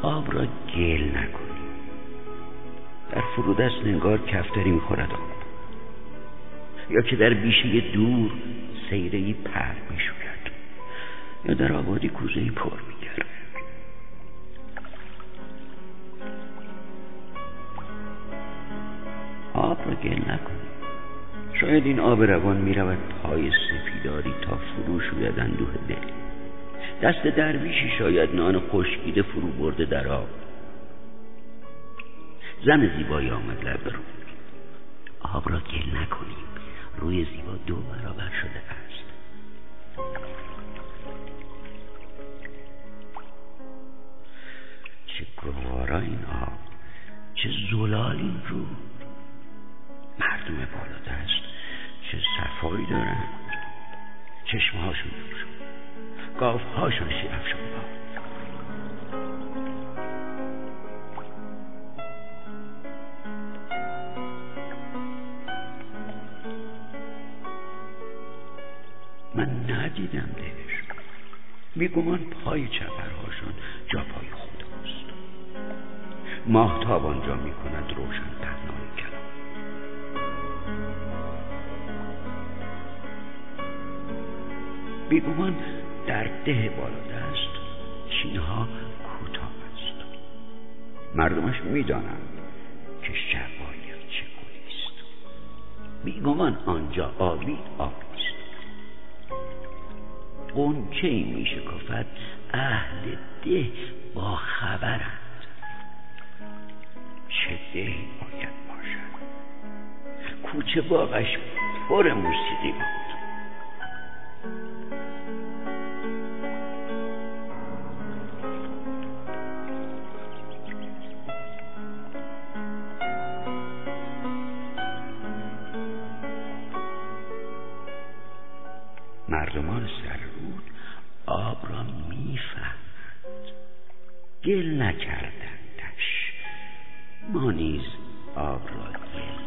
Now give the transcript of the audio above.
آب را گل نکنیم. در فرودست انگار کفتری میخورد آب، یا که در بیشه دور سیره‌ای پر میشوید، یا در آبادی کوزه‌ای پر میگرد. آب را گل نکنیم. شاید این آب روان میرود پای سپیداری تا فرو شوید اندوه دل. دست درویشی شاید نان خشکیده فرو برده در آب. زن زیبایی آمد لب رو. آب را گل نکنیم. روی زیبا 2 برابر شده است. چه گوارا این آب، چه زلال این رو. مردم بالا دست چه صفایی دارند. چشمهاشون روشن، گاوهاشون شیرفشان با. من ندیدم دهشون. میگمان پای چپرهاشون جا پای خداست. ماهتاب آنجا میکند روشن پهنای کلام. بیگمان در ده بالادست چینها کوتاه است. مردمش میدانند که شباید چه گلیست. بیگمان آنجا آبی است. غنچه‌ای میشکافد. اهل ده با خبرند. چه دهی باید باشد. کوچه باغش پر موسیقی بود. مردمان سررود آب را میفهمند. گل نکردندش. ما نیز آب را گل